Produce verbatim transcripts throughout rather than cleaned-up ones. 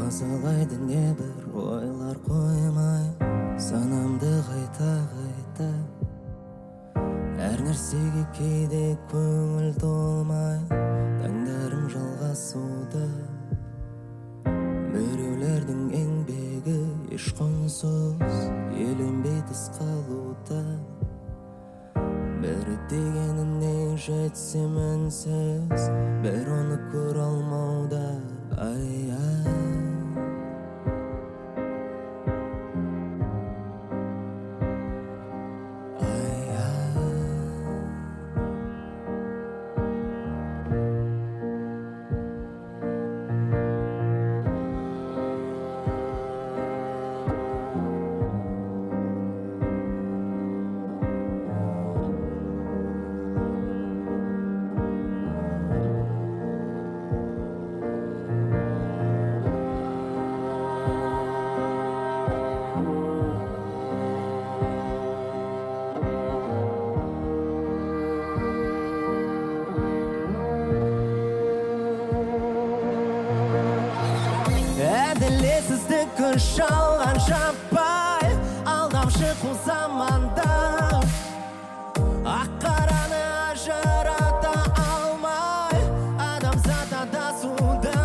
мазалайды небір ойлар қоймай, санамды қайта қайта. Әр нәрсеге кейде көңіл толмай, таңдарым жалғасуда. Біреулердің еңбегі еш құнсыз, еленбей тыс қалуда. Бірі дегеніне жетсем үнсіз, бір оны көре алмауда. Ай, ай. Әділетсіздік күш алған жаппай, алдамшы қу заманда. Ақ қараны ажырата алмай, адамзат адасуда.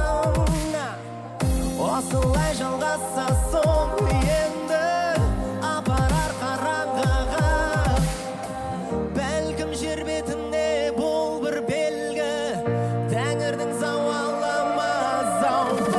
Осылай жалғасса соң енді апарар қараңғыға. Бәлкім жер бетінде бұл бір белгі, Тәңірдің зауалы ма зауалы.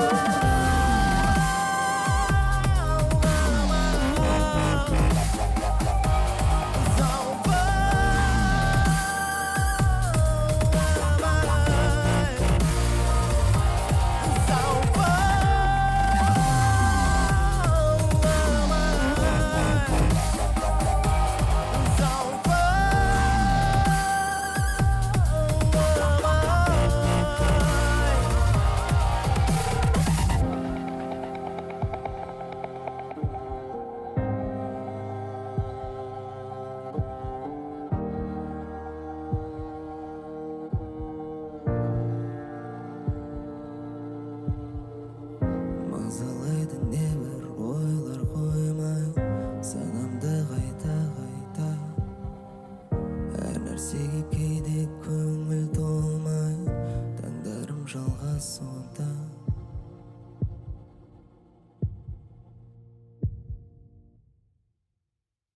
Мазалайды небір ойлар қоймай, санамды қайта қайта. Әр нәрсеге кейде көңіл толмай, таңдарым жалғасу.